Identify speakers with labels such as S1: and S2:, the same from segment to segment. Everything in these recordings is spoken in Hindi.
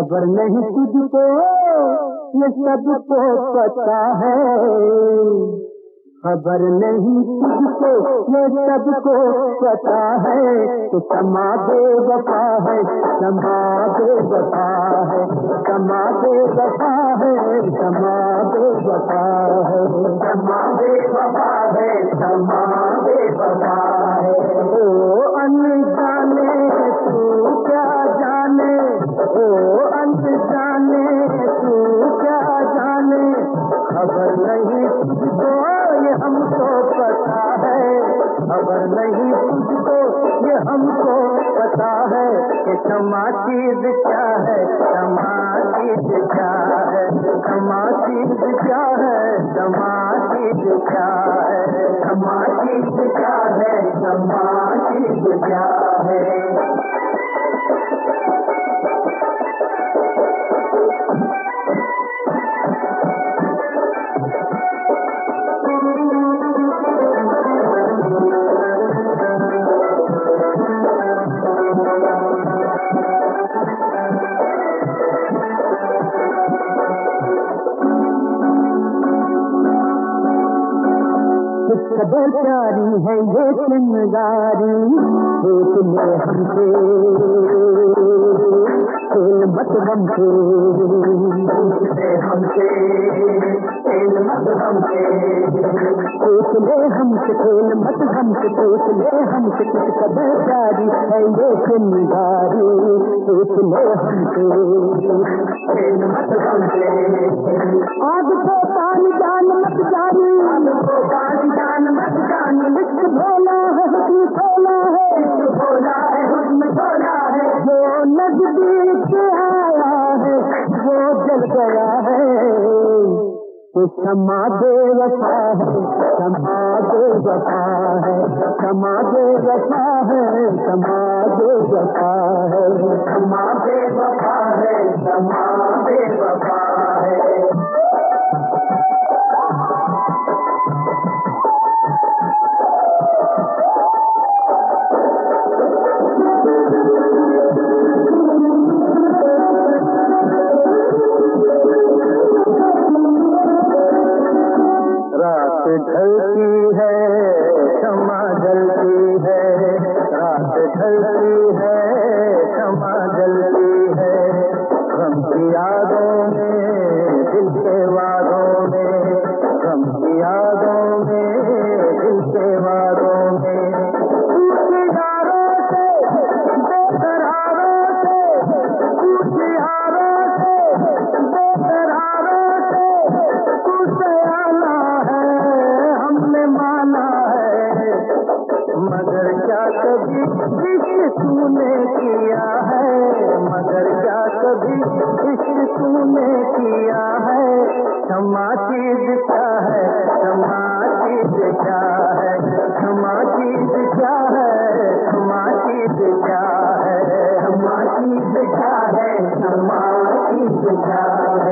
S1: खबर नहीं तुझको ये सबको पता है, खबर नहीं तुझको ये सबको पता है कि समा बेवफा है, समा बेवफा है, समा बेवफा है, समा बेवफा है, समा बेवफा है, समा बेवफा है। ओ अनजाने तू क्या जाने, ओ अनजाने तू क्या जाने, खबर नहीं तुझको ये हमको पता है, खबर नहीं तुझको ये हमको पता है कि क्षमा चीज क्या है, क्षमा चीज क्या है, क्षमा चीज क्या है, क्षमा चीज क्या है, क्षमा चीज क्या है, क्षमा चीज क्या है। कदर प्यारी है ये चिंगारी, देख ले हमसे खेल मत हमसे, हमसे खेल मत हमसे, देख ले हमसे खेल मत हमसे, देख ले हमसे कुछ कदर प्यारी है ये चिंगारी, देख ले हमसे खेल मत हमसे। आग को पानी जान मत जानी, आग को पानी जान मत जानी, विश्व भोला है हुस्न भोला है, विश्व भोला है हुस्न भोला है, जो नजदीक आया है वो जल गया है, तो क्षमा बेवफा है, क्षमा बेवफा है, क्षमा बेवफा है, क्षमा बेवफा है, क्षमा बेवफा है, क्षमा बेवफा है। ढलती है क्षमा जलती है, रात ढलती है क्षमा जलती है, गम की यादों में दिल के वादों में, गम की यादों में दिल के वादों में, यारों से बेकरारों से, कुछ यारों से बेकरारों से कुछ आना है, माना है, मगर क्या कभी इश्क तूने किया है, मगर क्या कभी इश्क तूने किया है, क्षमा चीज क्या है, क्षमा चीज क्या है, क्षमा चीज क्या है, क्षमा चीज क्या है, क्षमा चीज क्या है, क्षमा चीज क्या है।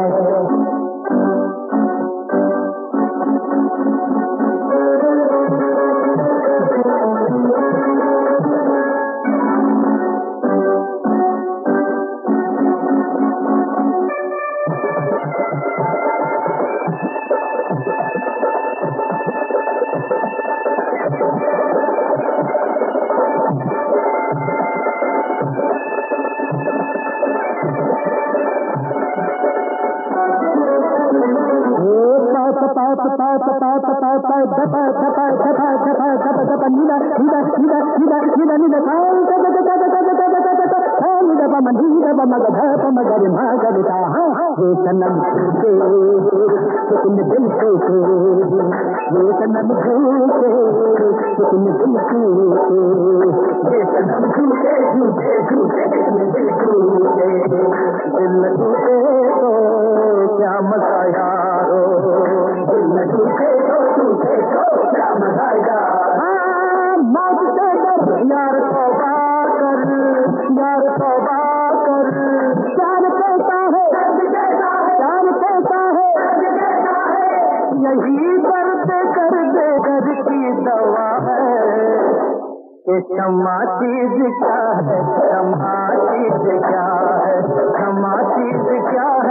S1: क्या मजा यारो, दिल में टूटे तो क्या मजा यार, मौत से डर यार तौबा कर, यार तौबा कर, प्यार कहता है, प्यार कहता है, यही दर्द कर दे दर्द की दवा है, कि क्षमा चीज क्या है, क्षमा चीज क्या है, क्षमा चीज क्या